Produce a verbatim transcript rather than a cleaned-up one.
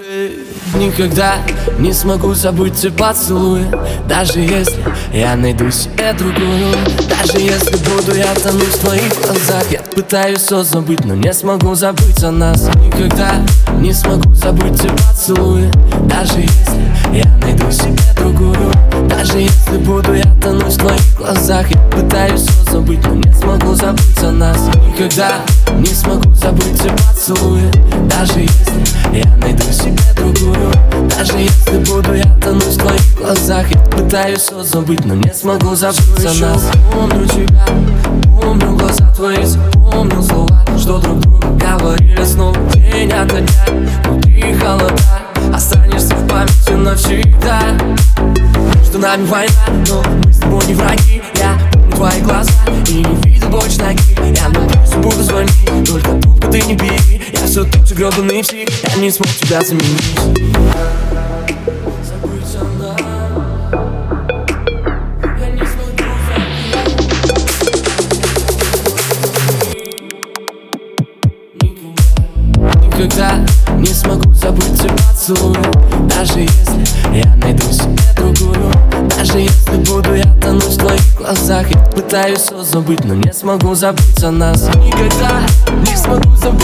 Никогда не смогу забыть те поцелуи. Даже если я найду себе другую, даже если буду я тонуть в твоих глазах, я пытаюсь все забыть, но не смогу забыть о нас. Никогда не смогу забыть те поцелуи. Даже если я найду себе другую, даже если буду я тонуть в твоих глазах, я пытаюсь все забыть, но не смогу забыть о нас. Никогда не смогу забыть те поцелуи. Даже если я найду себе другую, даже если буду я тонуть в твоих глазах, я пытаюсь все забыть, но не смогу забыть о нас. Помню тебя, помню глаза твои, запомнил слова, что друг другу говорили снова день ото дня. Внутри холода, останешься в памяти навсегда. Между нами война, но мы с тобой не враги. Я помню твои глаза и не видел больше ноги. Я надеюсь, буду звонить, только трубку ты не бери. Я все тот же гребаный псих, я не смог тебя заменить. Забыть о нас я не смогу забыть. Никогда не смогу забыть те поцелуи. Даже если я найду себе другую, даже если буду я тонуть в твоих глазах, я пытаюсь все забыть, но не смогу забыть о нас. Никогда не смогу забыть